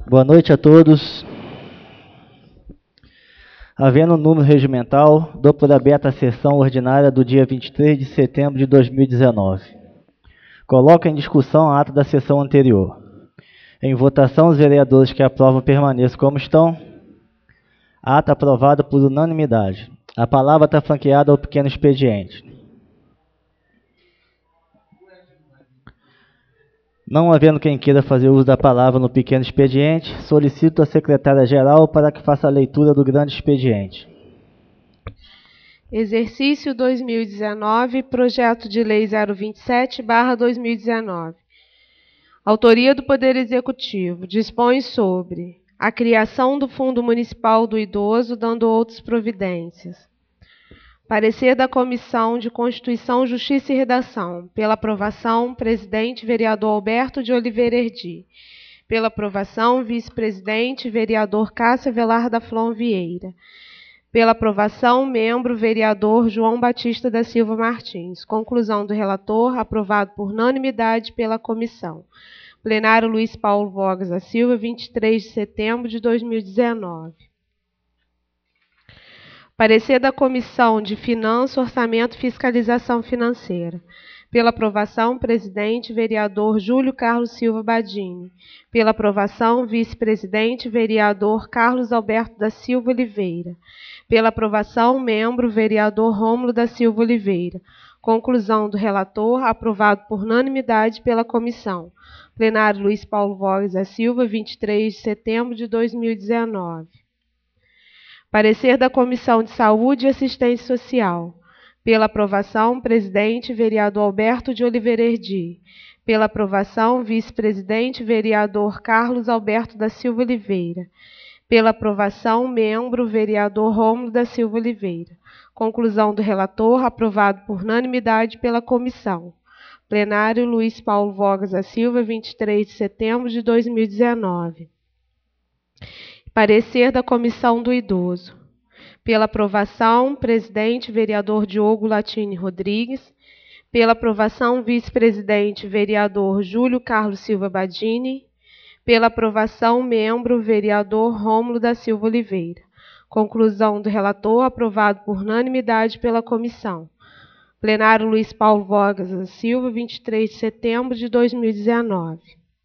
Boa noite a todos. Havendo um número regimental, dou por aberta a sessão ordinária do dia 23 de setembro de 2019. Coloco em discussão a ata da sessão anterior. Em votação, os vereadores que aprovam permaneçam como estão. Ata aprovada por unanimidade. A palavra está franqueada ao pequeno expediente. Não havendo quem queira fazer uso da palavra no pequeno expediente, solicito a secretária-geral para que faça a leitura do grande expediente. Exercício 2019, Projeto de Lei 027/2019. Autoria do Poder Executivo. Dispõe sobre a criação do Fundo Municipal do Idoso, dando outras providências. Parecer da Comissão de Constituição, Justiça e Redação. Pela aprovação, presidente, vereador Alberto de Oliveira Erdi. Pela aprovação, vice-presidente, vereador Cássio Avelar da Flon Vieira. Pela aprovação, membro, vereador João Batista da Silva Martins. Conclusão do relator, aprovado por unanimidade pela comissão. Plenário Luiz Paulo Vogas da Silva, 23 de setembro de 2019. Parecer da Comissão de Finanças, Orçamento e Fiscalização Financeira. Pela aprovação, presidente, vereador Júlio Carlos Silva Badini. Pela aprovação, vice-presidente, vereador Carlos Alberto da Silva Oliveira. Pela aprovação, membro, vereador Rômulo da Silva Oliveira. Conclusão do relator, aprovado por unanimidade pela comissão. Plenário Luiz Paulo Vogas da Silva, 23 de setembro de 2019. Parecer da Comissão de Saúde e Assistência Social. Pela aprovação, presidente, vereador Alberto de Oliveira Erdi. Pela aprovação, vice-presidente, vereador Carlos Alberto da Silva Oliveira. Pela aprovação, membro, vereador Rômulo da Silva Oliveira. Conclusão do relator, aprovado por unanimidade pela comissão. Plenário Luiz Paulo Vogas da Silva, 23 de setembro de 2019. Parecer da Comissão do Idoso. Pela aprovação, presidente, vereador Diogo Latini Rodrigues. Pela aprovação, vice-presidente, vereador Júlio Carlos Silva Badini. Pela aprovação, membro, vereador Rômulo da Silva Oliveira. Conclusão do relator, aprovado por unanimidade pela comissão. Plenário Luiz Paulo Vogas da Silva, 23 de setembro de 2019.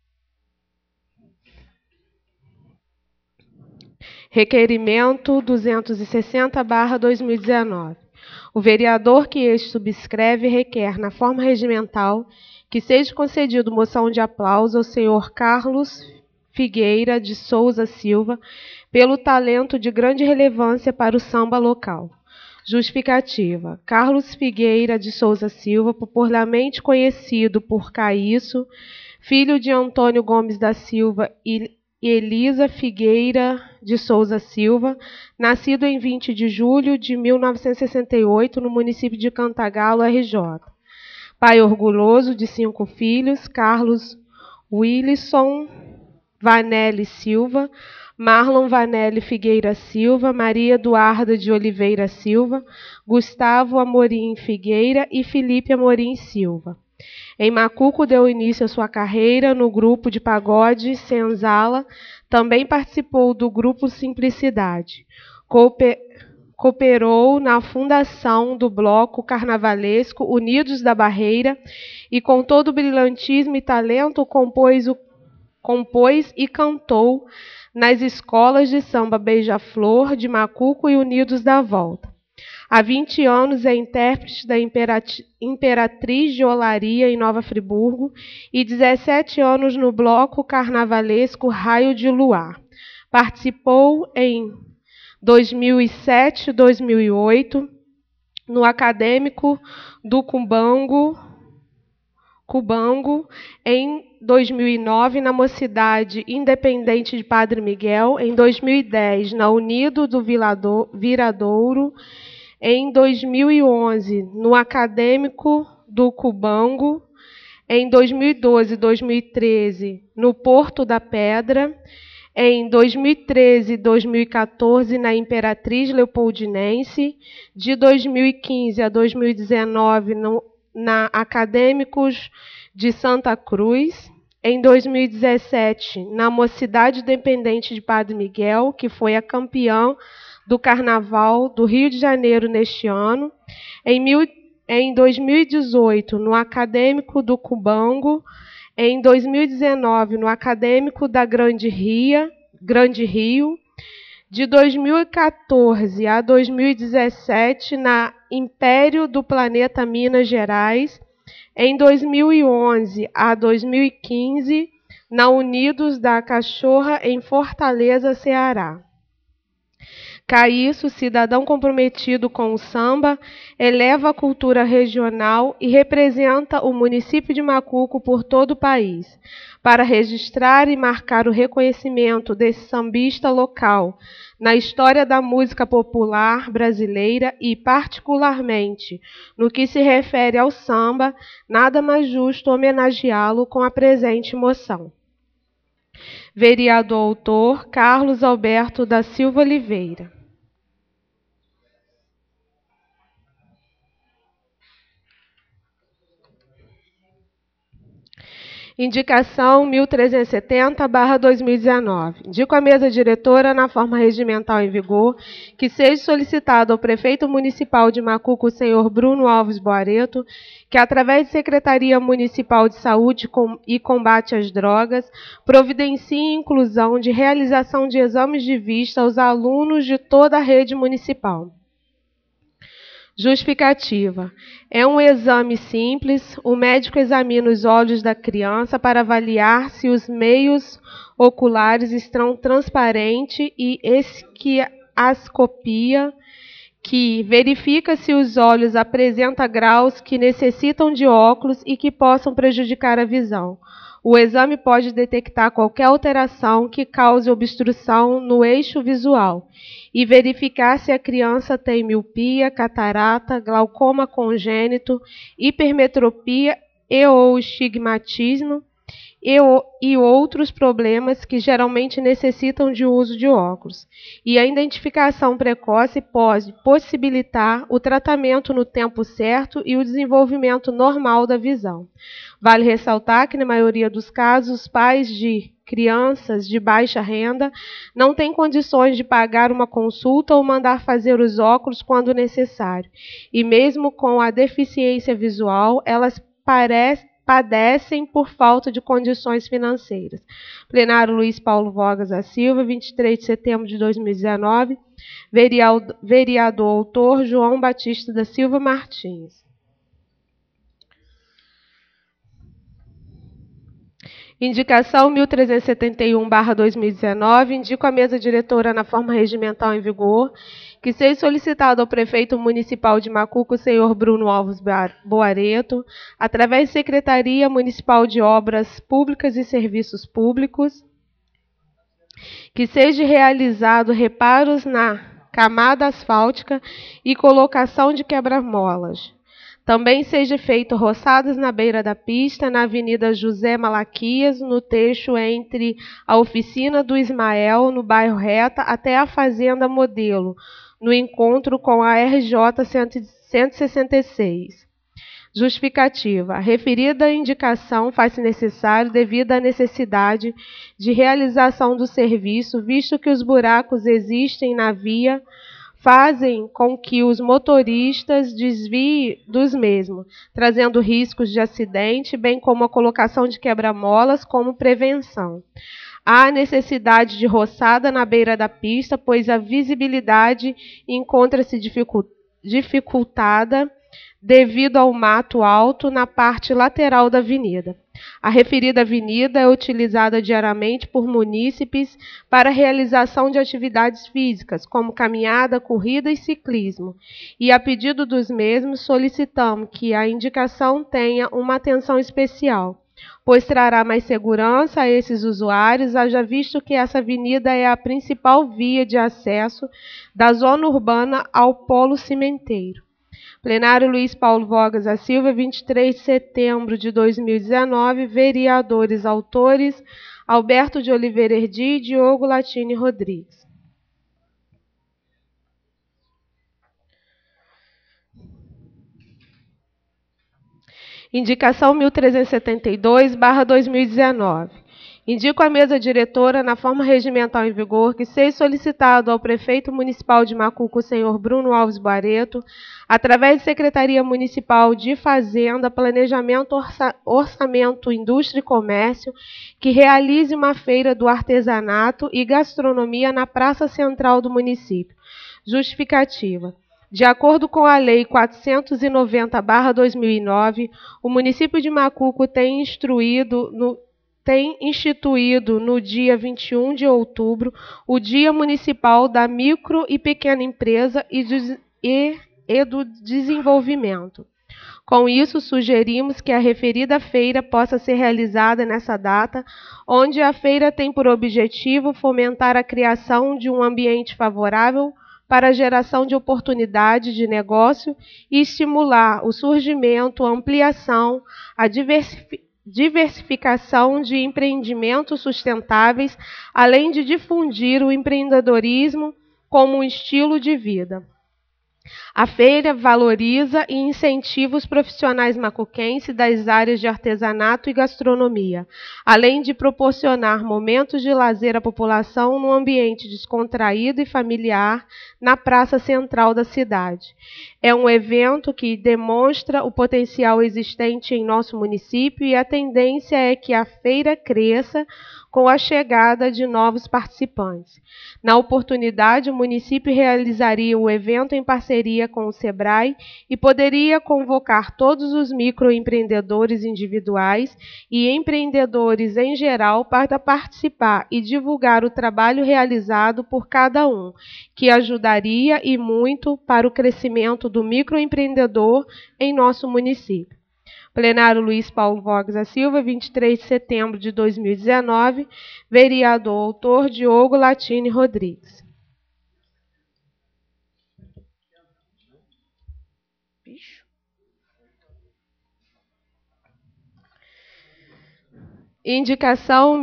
Requerimento 260/2019. O vereador que este subscreve requer, na forma regimental, que seja concedido moção de aplauso ao senhor Carlos Figueira de Souza Silva pelo talento de grande relevância para o samba local. Justificativa. Carlos Figueira de Souza Silva, popularmente conhecido por Caíço, filho de Antônio Gomes da Silva e Elisa Figueira de Souza Silva, nascido em 20 de julho de 1968, no município de Cantagalo, RJ. Pai orgulhoso de 5 filhos, Carlos Wilson Vanelli Silva, Marlon Vanelli Figueira Silva, Maria Eduarda de Oliveira Silva, Gustavo Amorim Figueira e Felipe Amorim Silva. Em Macuco deu início à sua carreira no grupo de pagode Senzala, também participou do grupo Simplicidade. Cooperou na fundação do bloco carnavalesco Unidos da Barreira e, com todo o brilhantismo e talento, compôs e cantou nas escolas de samba Beija-Flor, de Macuco e Unidos da Volta. Há 20 anos é intérprete da Imperatriz de Olaria, em Nova Friburgo, e 17 anos no bloco carnavalesco Raio de Luar. Participou em 2007 e 2008 no Acadêmico do Cubango, em 2009 na Mocidade Independente de Padre Miguel, em 2010 na Unido do Viradouro, em 2011 no Acadêmico do Cubango, em 2012 e 2013 no Porto da Pedra, em 2013 e 2014 na Imperatriz Leopoldinense, de 2015 a 2019 na Acadêmicos de Santa Cruz, em 2017, na Mocidade Independente de Padre Miguel, que foi a campeã do Carnaval do Rio de Janeiro neste ano. Em 2018, no Acadêmico do Cubango. Em 2019, no Acadêmico da Grande Rio. De 2014 a 2017, na Império do Planeta Minas Gerais. Em 2011 a 2015, na Unidos da Cachorra, em Fortaleza, Ceará. Caiço, cidadão comprometido com o samba, eleva a cultura regional e representa o município de Macuco por todo o país, para registrar e marcar o reconhecimento desse sambista local na história da música popular brasileira e, particularmente, no que se refere ao samba, nada mais justo homenageá-lo com a presente moção. Vereador autor Carlos Alberto da Silva Oliveira. Indicação 1370/2019. Indico à mesa diretora, na forma regimental em vigor, que seja solicitado ao prefeito municipal de Macuco, o senhor Bruno Alves Boareto, que, através de Secretaria Municipal de Saúde e Combate às Drogas, providencie a inclusão de realização de exames de vista aos alunos de toda a rede municipal. Justificativa. É um exame simples. O médico examina os olhos da criança para avaliar se os meios oculares estão transparentes e esquiascopia, que verifica se os olhos apresentam graus que necessitam de óculos e que possam prejudicar a visão. O exame pode detectar qualquer alteração que cause obstrução no eixo visual e verificar se a criança tem miopia, catarata, glaucoma congênito, hipermetropia ou estigmatismo e outros problemas que geralmente necessitam de uso de óculos. E a identificação precoce pode possibilitar o tratamento no tempo certo e o desenvolvimento normal da visão. Vale ressaltar que, na maioria dos casos, os pais de crianças de baixa renda não têm condições de pagar uma consulta ou mandar fazer os óculos quando necessário. E mesmo com a deficiência visual, elas padecem por falta de condições financeiras. Plenário Luiz Paulo Vogas da Silva, 23 de setembro de 2019. Vereador autor João Batista da Silva Martins. Indicação 1371/2019. Indico à mesa diretora, na forma regimental em vigor, que seja solicitado ao prefeito municipal de Macuco, o senhor Bruno Alves Boareto, através de Secretaria Municipal de Obras Públicas e Serviços Públicos, que seja realizado reparos na camada asfáltica e colocação de quebra-molas. Também seja feito roçadas na beira da pista, na Avenida José Malaquias, no trecho entre a oficina do Ismael, no bairro Reta, até a Fazenda Modelo, no encontro com a RJ 166. Justificativa. A referida indicação faz-se necessário devido à necessidade de realização do serviço, visto que os buracos existem na via, fazem com que os motoristas desviem dos mesmos, trazendo riscos de acidente, bem como a colocação de quebra-molas como prevenção. Há necessidade de roçada na beira da pista, pois a visibilidade encontra-se dificultada devido ao mato alto na parte lateral da avenida. A referida avenida é utilizada diariamente por munícipes para a realização de atividades físicas, como caminhada, corrida e ciclismo. E, a pedido dos mesmos, solicitamos que a indicação tenha uma atenção especial, pois trará mais segurança a esses usuários, haja visto que essa avenida é a principal via de acesso da zona urbana ao polo cimenteiro. Plenário Luiz Paulo Vogas da Silva, 23 de setembro de 2019. Vereadores autores Alberto de Oliveira Erdi e Diogo Latini Rodrigues. Indicação 1372/2019. Indico à mesa diretora, na forma regimental em vigor, que seja solicitado ao prefeito municipal de Macuco, senhor Bruno Alves Barreto, através de Secretaria Municipal de Fazenda, Planejamento, Orçamento, Indústria e Comércio, que realize uma feira do artesanato e gastronomia na Praça Central do município. Justificativa. De acordo com a Lei 490/2009, o município de Macuco tem instituído no dia 21 de outubro o Dia Municipal da Micro e Pequena Empresa e do Desenvolvimento. Com isso, sugerimos que a referida feira possa ser realizada nessa data, onde a feira tem por objetivo fomentar a criação de um ambiente favorável para a geração de oportunidades de negócio e estimular o surgimento, a ampliação, a diversificação de empreendimentos sustentáveis, além de difundir o empreendedorismo como um estilo de vida. A feira valoriza e incentiva os profissionais macuquenses das áreas de artesanato e gastronomia, além de proporcionar momentos de lazer à população num ambiente descontraído e familiar na praça central da cidade. É um evento que demonstra o potencial existente em nosso município e a tendência é que a feira cresça com a chegada de novos participantes. Na oportunidade, o município realizaria o evento em parceria com o SEBRAE e poderia convocar todos os microempreendedores individuais e empreendedores em geral para participar e divulgar o trabalho realizado por cada um, que ajudaria e muito para o crescimento do microempreendedor em nosso município. Plenário Luiz Paulo Vogas da Silva, 23 de setembro de 2019. Vereador autor Diogo Latini Rodrigues. Indicação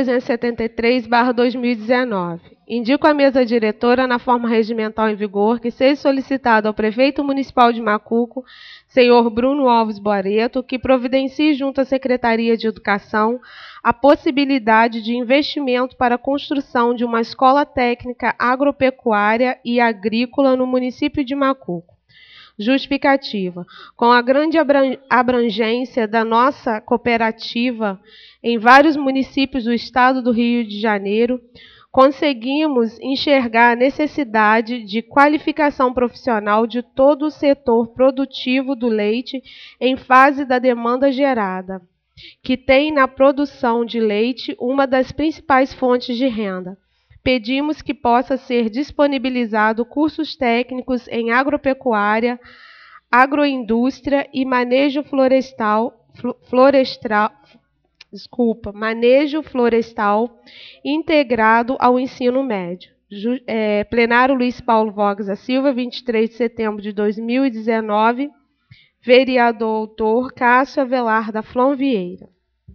1373/2019. Indico à mesa diretora, na forma regimental em vigor, que seja solicitado ao prefeito municipal de Macuco, senhor Bruno Alves Barreto, que providencie junto à Secretaria de Educação a possibilidade de investimento para a construção de uma escola técnica agropecuária e agrícola no município de Macuco. Justificativa. Com a grande abrangência da nossa cooperativa em vários municípios do estado do Rio de Janeiro, conseguimos enxergar a necessidade de qualificação profissional de todo o setor produtivo do leite em fase da demanda gerada, que tem na produção de leite uma das principais fontes de renda. Pedimos que possa ser disponibilizado cursos técnicos em agropecuária, agroindústria e manejo florestal integrado ao ensino médio. Plenário Luiz Paulo Vogas da Silva, 23 de setembro de 2019. Vereador autor Cássio Avelar da Flon Vieira.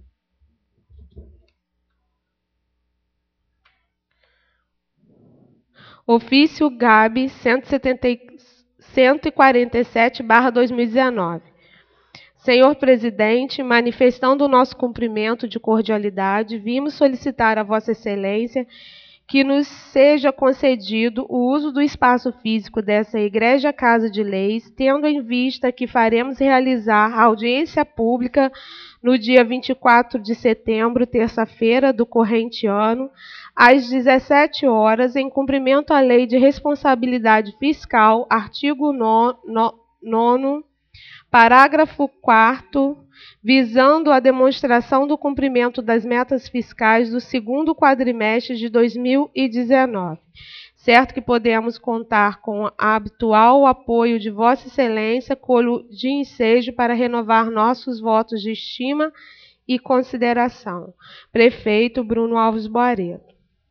Ofício GAB 147/2019. Senhor presidente, manifestando o nosso cumprimento de cordialidade, vimos solicitar a Vossa Excelência que nos seja concedido o uso do espaço físico dessa Igreja Casa de Leis, tendo em vista que faremos realizar a audiência pública no dia 24 de setembro, terça-feira do corrente ano, às 17 horas, em cumprimento à Lei de Responsabilidade Fiscal, artigo 9º, parágrafo 4º, visando a demonstração do cumprimento das metas fiscais do segundo quadrimestre de 2019. Certo que podemos contar com o habitual apoio de Vossa Excelência, colho de ensejo para renovar nossos votos de estima e consideração. Prefeito Bruno Alves Barreto.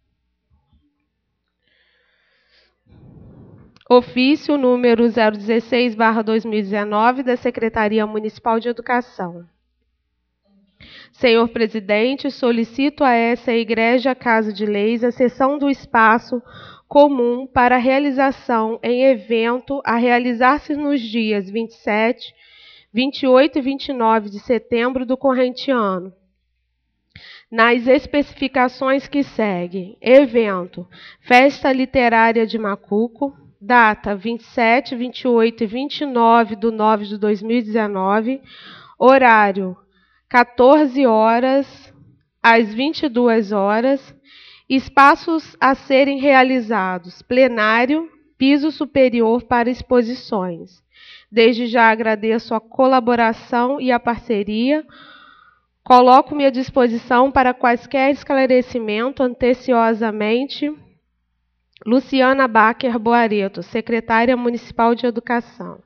Ofício número 016/2019 da Secretaria Municipal de Educação. Senhor presidente, solicito a essa Igreja Casa de Leis a cessão do espaço comum para a realização em evento a realizar-se nos dias 27, 28 e 29 de setembro do corrente ano. Nas especificações que seguem: evento, Festa Literária de Macuco, data 27, 28 e 29 de 9 de 2019, horário 14 horas às 22 horas, espaços a serem realizados: plenário, piso superior para exposições. Desde já agradeço a colaboração e a parceria. Coloco-me à disposição para quaisquer esclarecimento anteciosamente. Luciana Bacher Boareto, secretária municipal de Educação.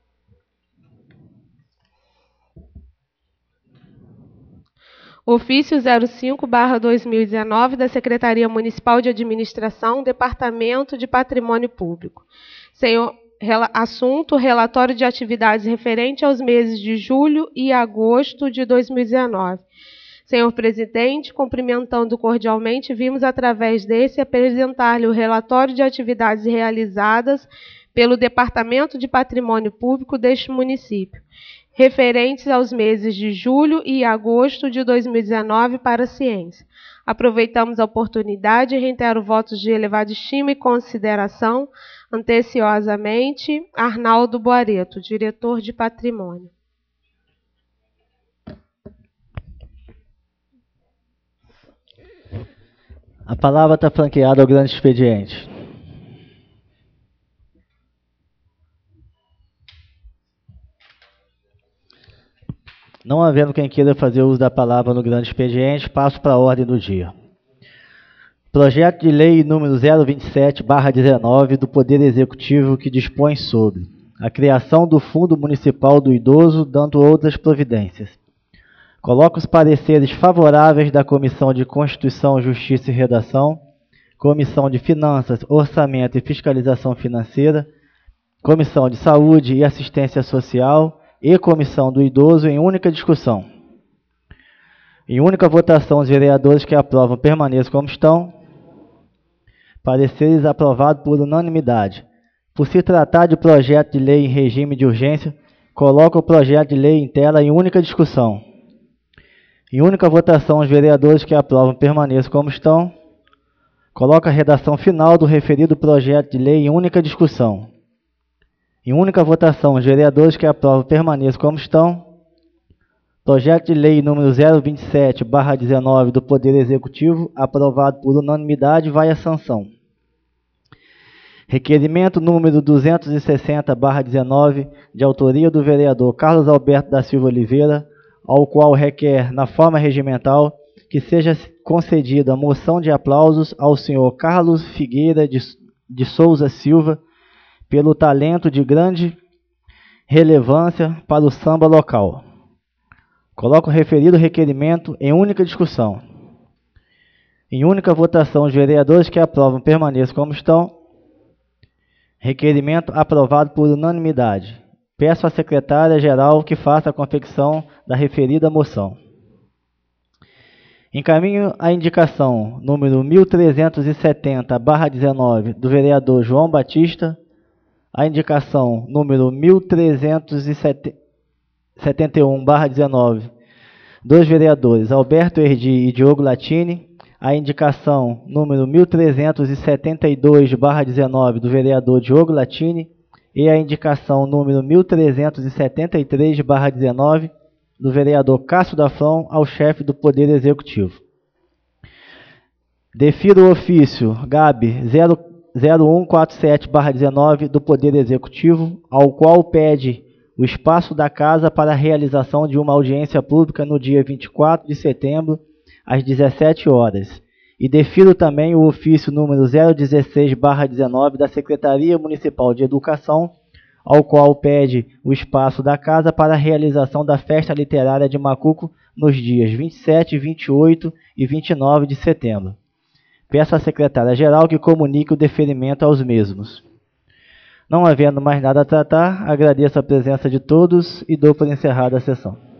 Ofício 05/2019 da Secretaria Municipal de Administração, Departamento de Patrimônio Público. Assunto: relatório de atividades referente aos meses de julho e agosto de 2019. Senhor presidente, cumprimentando cordialmente, vimos através desse apresentar-lhe o relatório de atividades realizadas pelo Departamento de Patrimônio Público deste município, referentes aos meses de julho e agosto de 2019 para a ciência. Aproveitamos a oportunidade e reitero votos de elevada estima e consideração. Anteciosamente, Arnaldo Boareto, diretor de Patrimônio. A palavra está franqueada ao grande expediente. Não havendo quem queira fazer uso da palavra no grande expediente, passo para a ordem do dia. Projeto de Lei número 027/19 do Poder Executivo que dispõe sobre a criação do Fundo Municipal do Idoso, dando outras providências. Coloco os pareceres favoráveis da Comissão de Constituição, Justiça e Redação, Comissão de Finanças, Orçamento e Fiscalização Financeira, Comissão de Saúde e Assistência Social e Comissão do Idoso em única discussão. Em única votação, os vereadores que aprovam permaneçam como estão. Pareceres aprovados por unanimidade. Por se tratar de projeto de lei em regime de urgência, coloco o projeto de lei em tela em única discussão. Em única votação, os vereadores que aprovam permaneçam como estão. Coloco a redação final do referido projeto de lei em única discussão. Em única votação, os vereadores que aprovam permaneçam como estão. Projeto de lei número 027/19 do Poder Executivo, aprovado por unanimidade, vai à sanção. Requerimento número 260/19, de autoria do vereador Carlos Alberto da Silva Oliveira, ao qual requer, na forma regimental, que seja concedida moção de aplausos ao senhor Carlos Figueira de Souza Silva, pelo talento de grande relevância para o samba local. Coloco o referido requerimento em única discussão. Em única votação, os vereadores que aprovam permaneçam como estão. Requerimento aprovado por unanimidade. Peço à secretária-geral que faça a confecção da referida moção. Encaminho a indicação número 1370/19 do vereador João Batista, a indicação número 1371/19 dos vereadores Alberto Erdi e Diogo Latini, a indicação número 1372/19 do vereador Diogo Latini e a indicação número 1373/19 do vereador Cássio Dafron ao chefe do Poder Executivo. Defiro o ofício GAB 0147/19 do Poder Executivo, ao qual pede o espaço da casa para a realização de uma audiência pública no dia 24 de setembro, às 17 horas. E defiro também o ofício número 016/19 da Secretaria Municipal de Educação, ao qual pede o espaço da casa para a realização da Festa Literária de Macuco nos dias 27, 28 e 29 de setembro. Peço à secretária-geral que comunique o deferimento aos mesmos. Não havendo mais nada a tratar, agradeço a presença de todos e dou por encerrada a sessão.